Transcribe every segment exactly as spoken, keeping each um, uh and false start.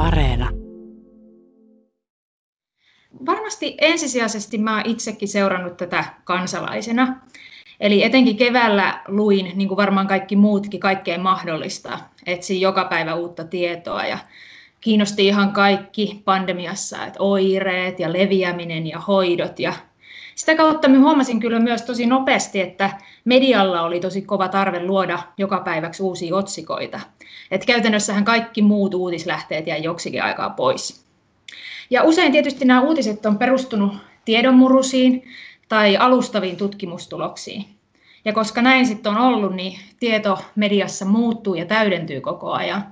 Areena. Varmasti ensisijaisesti mä oon itsekin seurannut tätä kansalaisena. Eli etenkin keväällä luin, niin kuin varmaan kaikki muutkin, kaikkea mahdollista. Etsin joka päivä uutta tietoa ja kiinnosti ihan kaikki pandemiassa, että oireet ja leviäminen ja hoidot. Ja sitä kautta mä huomasin kyllä myös tosi nopeasti, että medialla oli tosi kova tarve luoda joka päiväksi uusia otsikoita. Että käytännössähän kaikki muut uutislähteet jäi joksikin aikaa pois. Ja usein tietysti nämä uutiset on perustunut tiedonmurusiin tai alustaviin tutkimustuloksiin. Ja koska näin sitten on ollut, niin tieto mediassa muuttuu ja täydentyy koko ajan.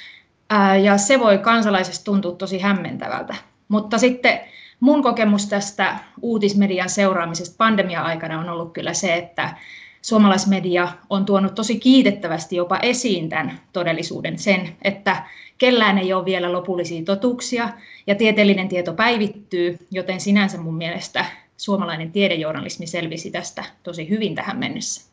Ää, ja se voi kansalaisesta tuntua tosi hämmentävältä. Mutta sitten mun kokemus tästä uutismedian seuraamisesta pandemia-aikana on ollut kyllä se, että suomalaismedia on tuonut tosi kiitettävästi jopa esiin tämän todellisuuden sen, että kellään ei ole vielä lopullisia totuuksia ja tieteellinen tieto päivittyy, joten sinänsä mun mielestä suomalainen tiedejournalismi selvisi tästä tosi hyvin tähän mennessä.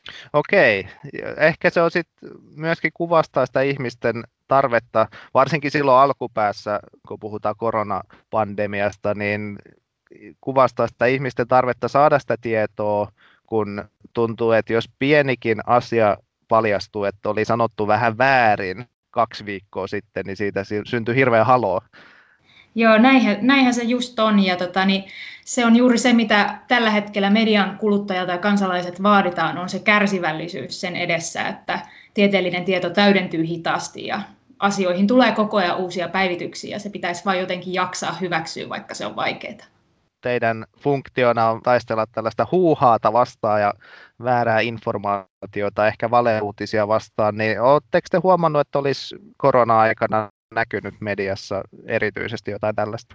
Okei, ehkä se on sitten myöskin kuvastaa sitä ihmisten tarvetta, varsinkin silloin alkupäässä, kun puhutaan koronapandemiasta, niin kuvastaa sitä ihmisten tarvetta saada sitä tietoa, kun tuntuu, että jos pienikin asia paljastuu, että oli sanottu vähän väärin kaksi viikkoa sitten, niin siitä syntyi hirveä haloo. Joo, näinhän, näinhän se just on, ja tota, niin se on juuri se, mitä tällä hetkellä median kuluttajilta ja kansalaiset vaaditaan, on se kärsivällisyys sen edessä, että tieteellinen tieto täydentyy hitaasti ja asioihin tulee koko ajan uusia päivityksiä, ja se pitäisi vain jotenkin jaksaa hyväksyä, vaikka se on vaikeaa. Teidän funktiona on taistella tällaista huuhaata vastaan ja väärää informaatiota, ehkä valeuutisia vastaan, niin oletteko te huomannut, että olisi korona-aikana näkynyt mediassa erityisesti jotain tällaista?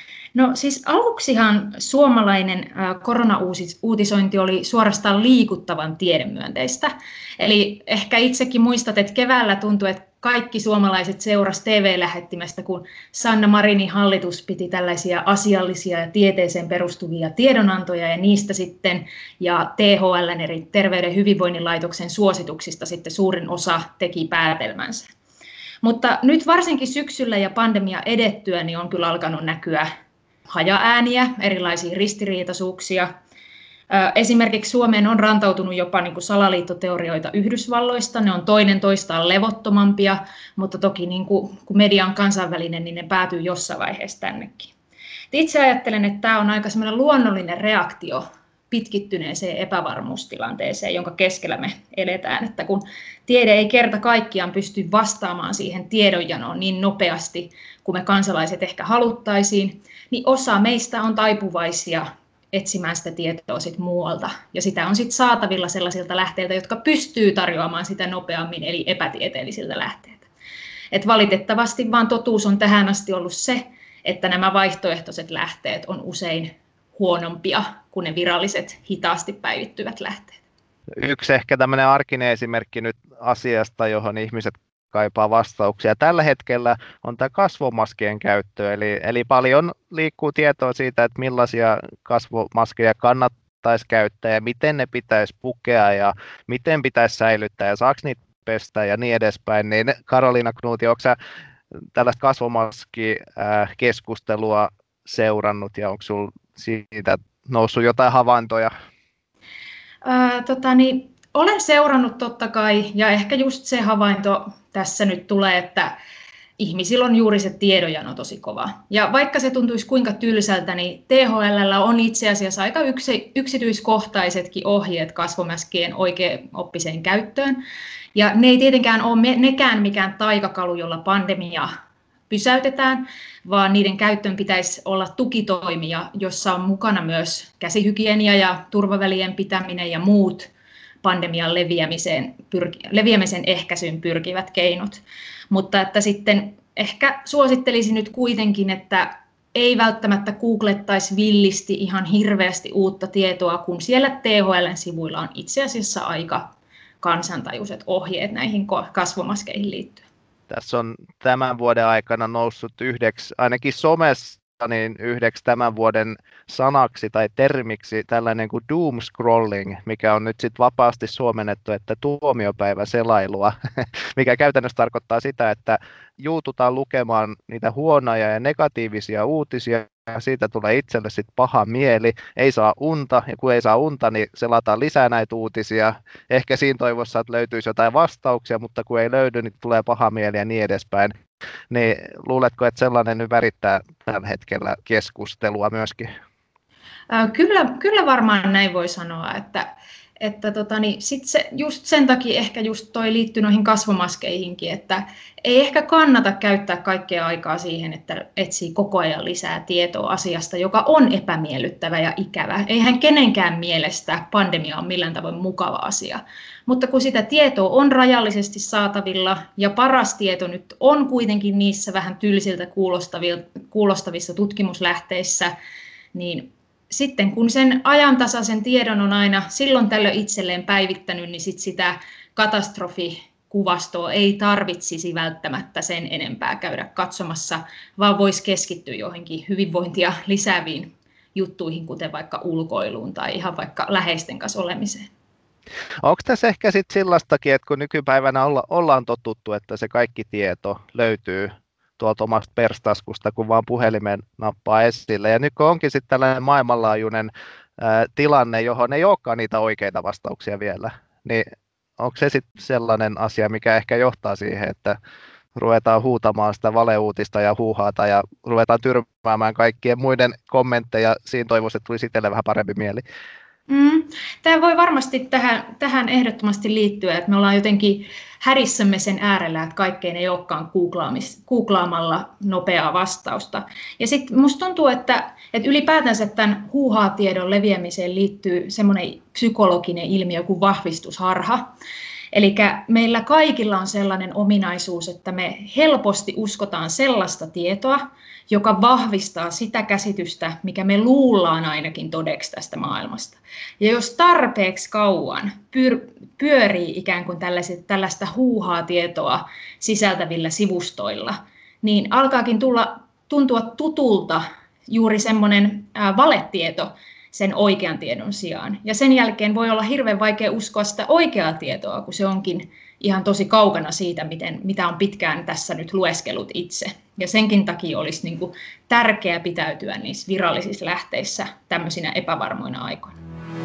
No siis aluksihan suomalainen koronauutisointi oli suorastaan liikuttavan tiedemyönteistä. Eli ehkä itsekin muistat, että keväällä tuntui, että kaikki suomalaiset seurasi T V-lähettimestä, kun Sanna Marinin hallitus piti tällaisia asiallisia ja tieteeseen perustuvia tiedonantoja ja niistä sitten ja T H L:n eri Terveyden ja hyvinvoinnin laitoksen suosituksista sitten suurin osa teki päätelmänsä. Mutta nyt varsinkin syksyllä ja pandemia edettyä niin on kyllä alkanut näkyä hajaääniä, erilaisia ristiriitaisuuksia. Esimerkiksi Suomeen on rantautunut jopa niin kuin salaliittoteorioita Yhdysvalloista, ne on toinen toistaan levottomampia, mutta toki niin kuin, kun media on kansainvälinen, niin ne päätyy jossain vaiheessa tännekin. Itse ajattelen, että tämä on aika semmoinen luonnollinen reaktio pitkittyneeseen epävarmuustilanteeseen, jonka keskellä me eletään, että kun tiede ei kerta kaikkiaan pysty vastaamaan siihen tiedonjanoon niin nopeasti kuin me kansalaiset ehkä haluttaisiin, niin osa meistä on taipuvaisia etsimään sitä tietoa sit muualta, ja sitä on sitten saatavilla sellaisilta lähteiltä, jotka pystyy tarjoamaan sitä nopeammin, eli epätieteellisiltä lähteiltä. Et valitettavasti vaan totuus on tähän asti ollut se, että nämä vaihtoehtoiset lähteet on usein huonompia kuin ne viralliset, hitaasti päivittyvät lähteet. Yksi ehkä tämmöinen arkinen esimerkki nyt asiasta, johon ihmiset kaipaa vastauksia. Tällä hetkellä on tämä kasvomaskien käyttö, eli, eli paljon liikkuu tietoa siitä, että millaisia kasvomaskeja kannattaisi käyttää ja miten ne pitäisi pukea ja miten pitäisi säilyttää ja saako niitä pestä ja niin edespäin. Niin Karoliina Knuuti, onko sä tällaista kasvomaskikeskustelua seurannut ja onko sinulla siitä noussut jotain havaintoja? Ää, tota niin, olen seurannut totta kai, ja ehkä just se havainto tässä nyt tulee, että ihmisillä on juuri se tiedonjano tosi kova. Ja vaikka se tuntuisi kuinka tylsältä, niin T H L:llä on itse asiassa aika yksi, yksityiskohtaisetkin ohjeet kasvomaskien oikeaoppiseen käyttöön. Ja ne ei tietenkään ole nekään mikään taikakalu, jolla pandemia pysäytetään, vaan niiden käyttöön pitäisi olla tukitoimia, jossa on mukana myös käsihygienia ja turvavälien pitäminen ja muut pandemian leviämisen, pyrki, leviämisen ehkäisyyn pyrkivät keinot. Mutta että sitten ehkä suosittelisin nyt kuitenkin, että ei välttämättä googlettaisi villisti ihan hirveästi uutta tietoa, kun siellä T H L:n sivuilla on itse asiassa aika kansantajuiset ohjeet näihin kasvomaskeihin liittyen. Tässä on tämän vuoden aikana noussut yhdeksi, ainakin somessa niin yhdeksi tämän vuoden sanaksi tai termiksi tällainen kuin doom scrolling, mikä on nyt sitten vapaasti suomennettu, että tuomiopäiväselailua, mikä käytännössä tarkoittaa sitä, että juututaan lukemaan niitä huonoja ja negatiivisia uutisia, ja siitä tulee itselle sitten paha mieli, ei saa unta, ja kun ei saa unta, niin selataan lisää näitä uutisia, ehkä siinä toivossa, että löytyisi jotain vastauksia, mutta kun ei löydy, niin tulee paha mieli ja niin edespäin. Niin luuletko, että sellainen nyt värittää tällä hetkellä keskustelua myöskin? Kyllä, kyllä varmaan näin voi sanoa, että, että tota, niin sit se, just sen takia ehkä just toi liittyy noihin kasvomaskeihinkin, että ei ehkä kannata käyttää kaikkea aikaa siihen, että etsii koko ajan lisää tietoa asiasta, joka on epämiellyttävä ja ikävä. Eihän kenenkään mielestä pandemia on millään tavoin mukava asia, mutta kun sitä tietoa on rajallisesti saatavilla ja paras tieto nyt on kuitenkin niissä vähän tylsiltä kuulostavissa tutkimuslähteissä, niin sitten kun sen ajantasaisen tiedon on aina silloin tällöin itselleen päivittänyt, niin sit sitä katastrofikuvastoa ei tarvitsisi välttämättä sen enempää käydä katsomassa, vaan voisi keskittyä johonkin hyvinvointia lisääviin juttuihin, kuten vaikka ulkoiluun tai ihan vaikka läheisten kanssa olemiseen. Onko tässä ehkä sitten sellaistakin, että kun nykypäivänä olla, ollaan totuttu, että se kaikki tieto löytyy tuolta omasta perstaskusta, kun vaan puhelimen nappaa esille. Ja nyt kun onkin sitten tällainen maailmanlaajuinen ää, tilanne, johon ei olekaan niitä oikeita vastauksia vielä, niin onko se sitten sellainen asia, mikä ehkä johtaa siihen, että ruvetaan huutamaan sitä valeuutista ja huuhaata ja ruvetaan tyrmäämään kaikkien muiden kommentteja, siinä toivoisi, että tulisi itselle vähän parempi mieli. Mm. Tämä voi varmasti tähän, tähän ehdottomasti liittyä, että me ollaan jotenkin härissämme sen äärellä, että kaikkein ei olekaan googlaamalla nopeaa vastausta. Ja sitten musta tuntuu, että, että ylipäätänsä tämän huuhaa-tiedon leviämiseen liittyy semmoinen psykologinen ilmiö kuin vahvistusharha. Eli meillä kaikilla on sellainen ominaisuus, että me helposti uskotaan sellaista tietoa, joka vahvistaa sitä käsitystä, mikä me luullaan ainakin todeksi tästä maailmasta. Ja jos tarpeeksi kauan pyörii ikään kuin tällaista huuhaa tietoa sisältävillä sivustoilla, niin alkaakin tulla, tuntua tutulta juuri semmoinen valetieto sen oikean tiedon sijaan. Ja sen jälkeen voi olla hirveän vaikea uskoa sitä oikeaa tietoa, kun se onkin ihan tosi kaukana siitä, miten, mitä on pitkään tässä nyt lueskellut itse. Ja senkin takia olisi niin kuin tärkeää pitäytyä niissä virallisissa lähteissä tämmöisinä epävarmoina aikoina.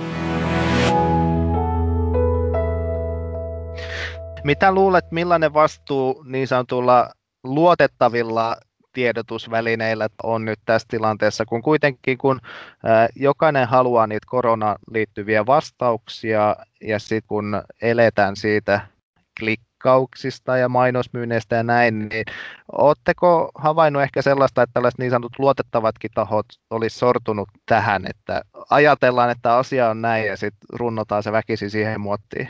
Mitä luulet, millainen vastuu niin sanotulla luotettavilla tiedotusvälineillä on nyt tässä tilanteessa, kun kuitenkin kun ää, jokainen haluaa niitä koronaan liittyviä vastauksia ja sitten kun eletään siitä klikkauksista ja mainosmyynneistä ja näin, niin oletteko havainnut ehkä sellaista, että tällaiset niin sanotut luotettavatkin tahot olisi sortunut tähän, että ajatellaan, että asia on näin ja sitten runnotaan se väkisin siihen muottiin?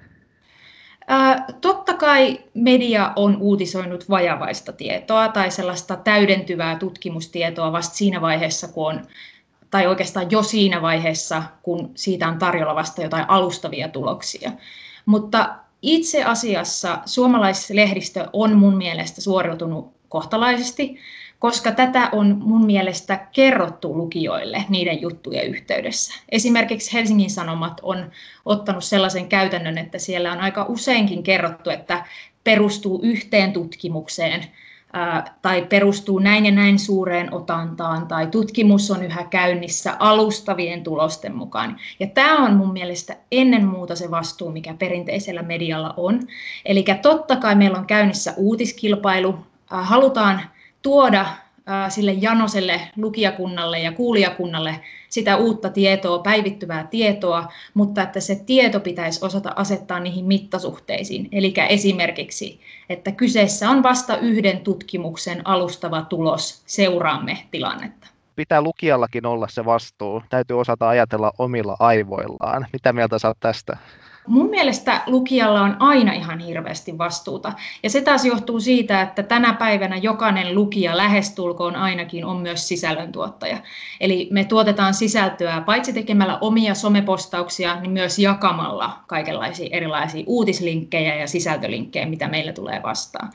Ää, totta kai media on uutisoinut vajavaista tietoa tai sellaista täydentyvää tutkimustietoa vasta siinä vaiheessa, kun on, tai oikeastaan jo siinä vaiheessa, kun siitä on tarjolla vasta jotain alustavia tuloksia. Mutta itse asiassa suomalaislehdistö on mun mielestä suoriutunut kohtalaisesti, koska tätä on mun mielestä kerrottu lukijoille niiden juttujen yhteydessä. Esimerkiksi Helsingin Sanomat on ottanut sellaisen käytännön, että siellä on aika useinkin kerrottu, että perustuu yhteen tutkimukseen ää, tai perustuu näin ja näin suureen otantaan tai tutkimus on yhä käynnissä alustavien tulosten mukaan. Ja tämä on mun mielestä ennen muuta se vastuu, mikä perinteisellä medialla on. Eli totta kai meillä on käynnissä uutiskilpailu, ää, halutaan tuoda sille janoselle lukijakunnalle ja kuulijakunnalle sitä uutta tietoa, päivittyvää tietoa, mutta että se tieto pitäisi osata asettaa niihin mittasuhteisiin. Eli esimerkiksi, että kyseessä on vasta yhden tutkimuksen alustava tulos, seuraamme tilannetta. Pitää lukijallakin olla se vastuu, täytyy osata ajatella omilla aivoillaan. Mitä mieltä sä oot tästä? Mun mielestä lukijalla on aina ihan hirveästi vastuuta. Ja se taas johtuu siitä, että tänä päivänä jokainen lukija lähestulkoon ainakin on myös sisällöntuottaja. Eli me tuotetaan sisältöä paitsi tekemällä omia somepostauksia, niin myös jakamalla kaikenlaisia erilaisia uutislinkkejä ja sisältölinkkejä, mitä meillä tulee vastaan.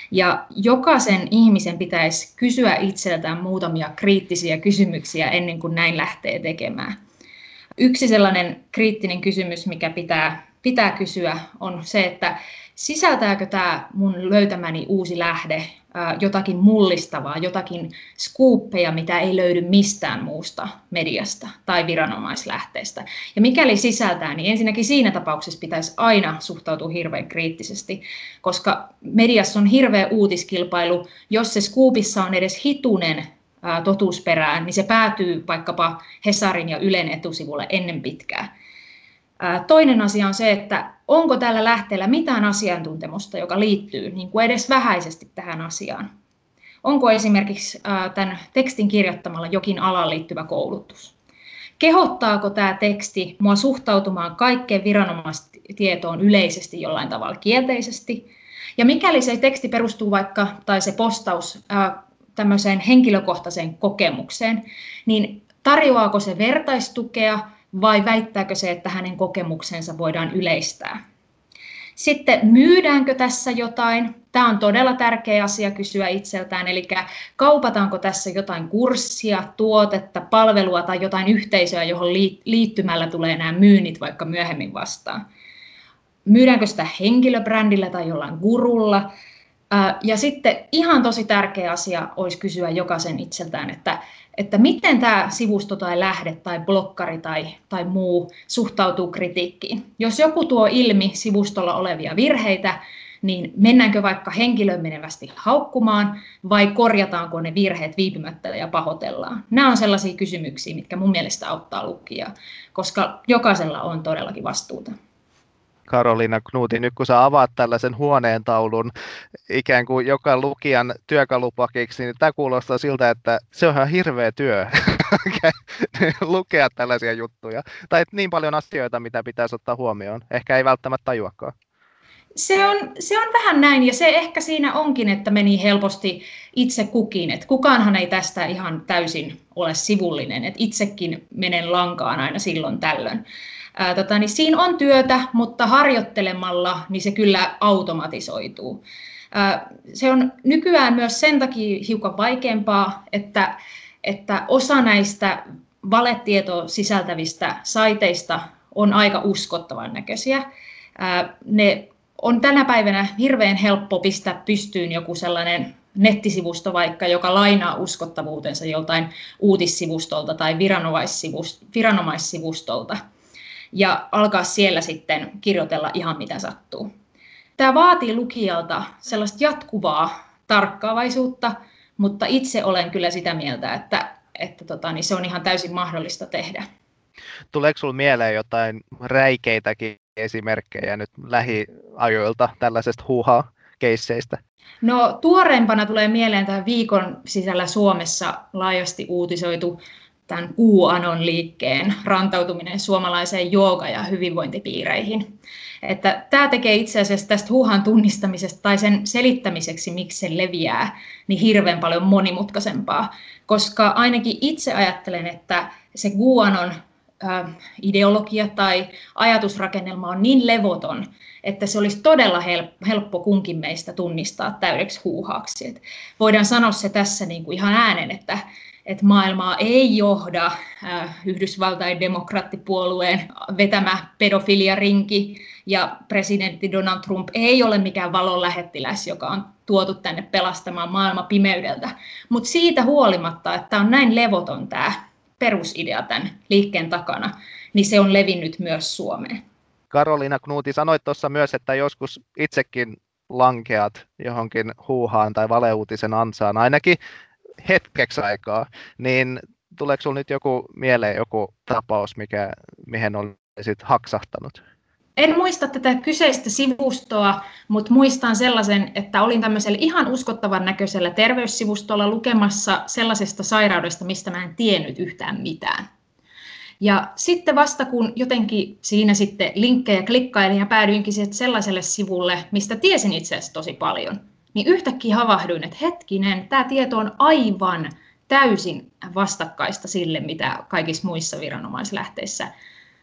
Ja jokaisen ihmisen pitäisi kysyä itseltään muutamia kriittisiä kysymyksiä ennen kuin näin lähtee tekemään. Yksi sellainen kriittinen kysymys, mikä pitää, pitää kysyä, on se, että sisältääkö tämä mun löytämäni uusi lähde jotakin mullistavaa, jotakin skuuppeja, mitä ei löydy mistään muusta mediasta tai viranomaislähteestä. Ja mikäli sisältää, niin ensinnäkin siinä tapauksessa pitäisi aina suhtautua hirveän kriittisesti, koska mediassa on hirveä uutiskilpailu. Jos se skuupissa on edes hitunen totuusperään, niin se päätyy vaikkapa Hesarin ja Ylen etusivulle ennen pitkää. Toinen asia on se, että onko tällä lähteellä mitään asiantuntemusta, joka liittyy niin kuin edes vähäisesti tähän asiaan. Onko esimerkiksi tämän tekstin kirjoittamalla jokin alaan liittyvä koulutus? Kehottaako tämä teksti mua suhtautumaan kaikkeen viranomaistietoon yleisesti jollain tavalla kielteisesti? Ja mikäli se teksti perustuu vaikka, tai se postaus tämmöiseen henkilökohtaiseen kokemukseen, niin tarjoaako se vertaistukea vai väittääkö se, että hänen kokemuksensa voidaan yleistää? Sitten myydäänkö tässä jotain? Tämä on todella tärkeä asia kysyä itseltään, eli kaupataanko tässä jotain kurssia, tuotetta, palvelua tai jotain yhteisöä, johon liittymällä tulee nämä myynnit vaikka myöhemmin vastaan. Myydäänkö sitä henkilöbrändillä tai jollain gurulla? Ja sitten ihan tosi tärkeä asia olisi kysyä jokaisen itseltään, että, että miten tämä sivusto tai lähde tai blokkari tai, tai muu suhtautuu kritiikkiin. Jos joku tuo ilmi sivustolla olevia virheitä, niin mennäänkö vaikka henkilöön menevästi haukkumaan vai korjataanko ne virheet viipymättä ja pahoitellaan? Nämä on sellaisia kysymyksiä, mitkä mun mielestä auttaa lukijaa, koska jokaisella on todellakin vastuuta. Karoliina Knuuti, nyt kun sä avaat tällaisen huoneentaulun ikään kuin joka lukijan työkalupakiksi, niin tämä kuulostaa siltä, että se on ihan hirveä työ lukea tällaisia juttuja. Tai niin paljon asioita, mitä pitäisi ottaa huomioon. Ehkä ei välttämättä tajuakaan. Se on, se on vähän näin, ja se ehkä siinä onkin, että meni helposti itse kukin. Että kukaanhan ei tästä ihan täysin ole sivullinen, että itsekin menen lankaan aina silloin tällöin. Ää, tota, niin siinä on työtä, mutta harjoittelemalla niin se kyllä automatisoituu. Ää, se on nykyään myös sen takia hiukan vaikeampaa, että, että osa näistä valetietoa sisältävistä saiteista on aika uskottavan näköisiä. Ää, ne on tänä päivänä hirveän helppo pistää pystyyn joku sellainen nettisivusto vaikka, joka lainaa uskottavuutensa joltain uutissivustolta tai viranomaissivustolta ja alkaa siellä sitten kirjoitella ihan mitä sattuu. Tämä vaatii lukijalta sellaista jatkuvaa tarkkaavaisuutta, mutta itse olen kyllä sitä mieltä, että, että tota, niin se on ihan täysin mahdollista tehdä. Tuleeko sinulle mieleen jotain räikeitäkin esimerkkejä nyt lähiajoilta tällaisesta huuhaa-keisseistä? No tuoreempana tulee mieleen tämän viikon sisällä Suomessa laajasti uutisoitu tämän QAnon liikkeen rantautuminen suomalaiseen jooga- ja hyvinvointipiireihin. Että tämä tekee itse asiassa tästä huuhan tunnistamisesta tai sen selittämiseksi, miksi se leviää, niin hirveän paljon monimutkaisempaa. Koska ainakin itse ajattelen, että se QAnon ideologia tai ajatusrakennelma on niin levoton, että se olisi todella helppo kunkin meistä tunnistaa täydeksi huuhaaksi. Et voidaan sanoa se tässä niin kuin ihan äänen, että, että maailmaa ei johda äh, Yhdysvaltain demokraattipuolueen vetämä pedofiliarinki ja presidentti Donald Trump ei ole mikään valonlähettiläs, joka on tuotu tänne pelastamaan maailma pimeydeltä. Mutta siitä huolimatta, että on näin levoton tämä perusidea tämän liikkeen takana, niin se on levinnyt myös Suomeen. Karoliina Knuuti, sanoit tuossa myös, että joskus itsekin lankeat johonkin huuhaan tai valeuutisen ansaan, ainakin hetkeksi aikaa, niin tuleeko sinulla nyt joku mieleen joku tapaus, mikä, mihin olisit haksahtanut? En muista tätä kyseistä sivustoa, mutta muistan sellaisen, että olin tämmöisellä ihan uskottavan näköisellä terveyssivustolla lukemassa sellaisesta sairaudesta, mistä mä en tiennyt yhtään mitään. Ja sitten vasta kun jotenkin siinä sitten linkkejä klikkailin ja päädyinkin sellaiselle sivulle, mistä tiesin itse asiassa tosi paljon, niin yhtäkkiä havahduin, että hetkinen, tämä tieto on aivan täysin vastakkaista sille, mitä kaikissa muissa viranomaislähteissä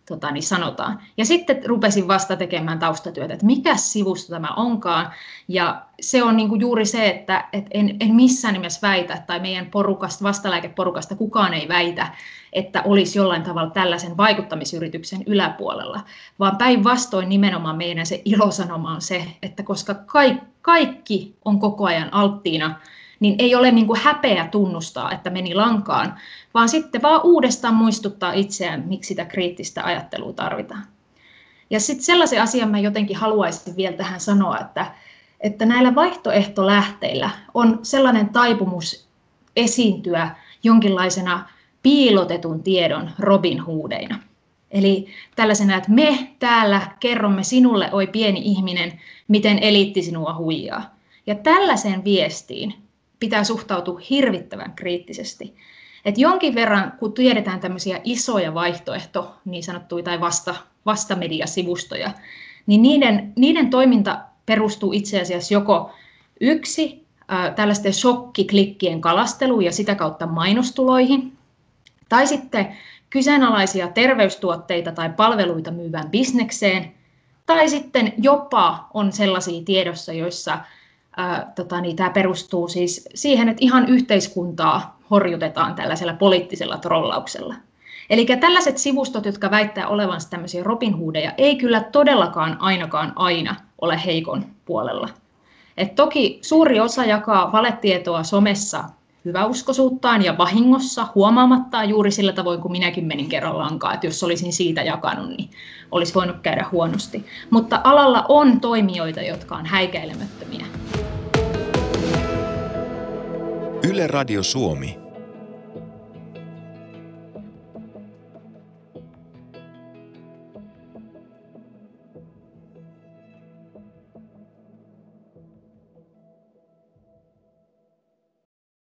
tota, niin sanotaan. Ja sitten rupesin vasta tekemään taustatyötä, että mikä sivusto tämä onkaan. Ja se on niin kuin juuri se, että et en, en missään nimessä väitä, tai meidän porukasta, vastalääkeporukasta kukaan ei väitä, että olisi jollain tavalla tällaisen vaikuttamisyrityksen yläpuolella, vaan päinvastoin nimenomaan meidän se ilosanoma on se, että koska kaikki, kaikki on koko ajan alttiina, niin ei ole niin kuin häpeä tunnustaa, että meni lankaan, vaan sitten vaan uudestaan muistuttaa itseään, miksi sitä kriittistä ajattelua tarvitaan. Ja sitten sellaisen asian mä jotenkin haluaisin vielä tähän sanoa, että, että näillä vaihtoehtolähteillä on sellainen taipumus esiintyä jonkinlaisena piilotetun tiedon Robin Hoodeina. Eli tällaisena, että me täällä kerromme sinulle, oi pieni ihminen, miten eliitti sinua huijaa. Ja tällaiseen viestiin pitää suhtautua hirvittävän kriittisesti. Et jonkin verran, kun tiedetään tämmöisiä isoja vaihtoehto, niin sanottuja tai vasta, vastamediasivustoja, niin niiden, niiden toiminta perustuu itse asiassa joko yksi äh, tällaisten shokkiklikkien kalasteluun ja sitä kautta mainostuloihin, tai sitten kyseenalaisia terveystuotteita tai palveluita myyvään bisnekseen, tai sitten jopa on sellaisia tiedossa, joissa ää, tota, niin, tämä perustuu siis siihen, että ihan yhteiskuntaa horjutetaan tällaisella poliittisella trollauksella. Eli tällaiset sivustot, jotka väittää olevansa tämmöisiä Robin Hoodeja, ei kyllä todellakaan ainakaan aina ole heikon puolella. Et toki suuri osa jakaa valetietoa somessa hyväuskoisuuttaan ja vahingossa huomaamattaan juuri sillä tavoin, kun minäkin menin kerran lankaan, että jos olisin siitä jakanut, niin olisi voinut käydä huonosti. Mutta alalla on toimijoita, jotka on häikäilemättömiä. Yle Radio Suomi.